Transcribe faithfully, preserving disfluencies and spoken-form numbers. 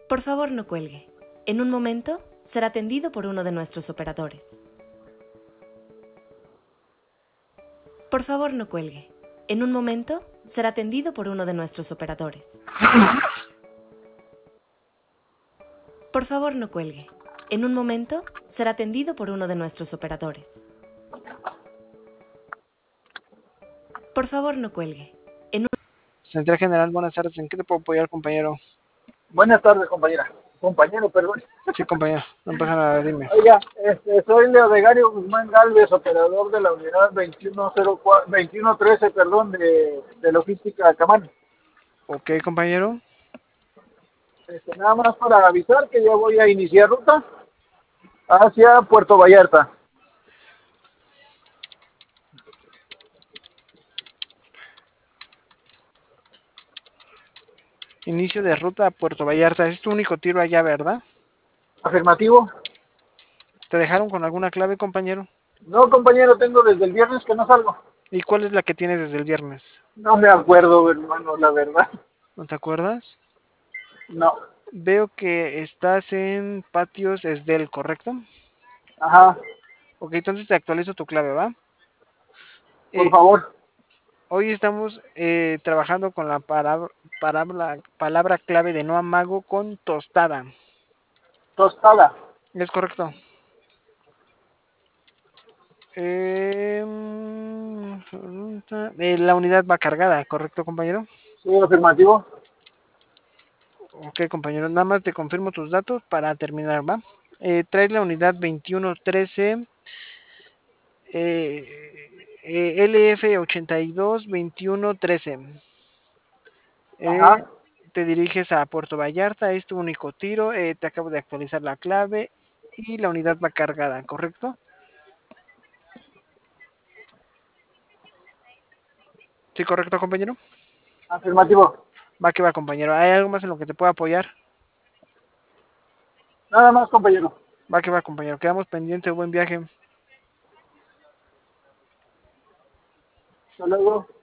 Por favor, no cuelgue. En un momento será atendido por uno de nuestros operadores. Por favor, no cuelgue. En un momento será atendido por uno de nuestros operadores. Por favor, no cuelgue. En un momento será atendido por uno de nuestros operadores. Por favor, no cuelgue. En un... Central General, buenas tardes. ¿En qué te puedo apoyar, compañero? Buenas tardes, compañera. Compañero, perdón. Sí, compañero. No pasa nada, dime. Oiga, este, soy Leodegario Guzmán Galvez, operador de la unidad veintiuno cero cuatro, veintiuno trece, perdón, de, de logística Camán. Ok, compañero. Este, nada más para avisar que ya voy a iniciar ruta hacia Puerto Vallarta. Inicio de ruta a Puerto Vallarta. Es tu único tiro allá, ¿verdad? Afirmativo. ¿Te dejaron con alguna clave, compañero? No, compañero, tengo desde el viernes que no salgo. ¿Y cuál es la que tienes desde el viernes? No me acuerdo, hermano, la verdad. ¿No te acuerdas? No. Veo que estás en Patios Esdel, ¿correcto? Ajá, Ok, entonces te actualizo tu clave, ¿va? por Eh, favor. hoy estamos eh, trabajando con la palabra, palabra, palabra clave de no amago con tostada. Tostada. ¿Es correcto? Eh, eh, la unidad va cargada, ¿correcto, compañero? Sí, afirmativo. Ok, compañero, nada más te confirmo tus datos para terminar, ¿va? Eh, traes la unidad veintiuno trece, eh, eh, L F ochenta y dos veintiuno trece. Eh, Ajá. te diriges a Puerto Vallarta, es tu único tiro, eh, te acabo de actualizar la clave y la unidad va cargada, ¿correcto? Sí, correcto, compañero. Afirmativo. Va que va, compañero. ¿Hay algo más en lo que te pueda apoyar? Nada más, compañero. Va que va, compañero. Quedamos pendientes. Buen viaje. Hasta luego.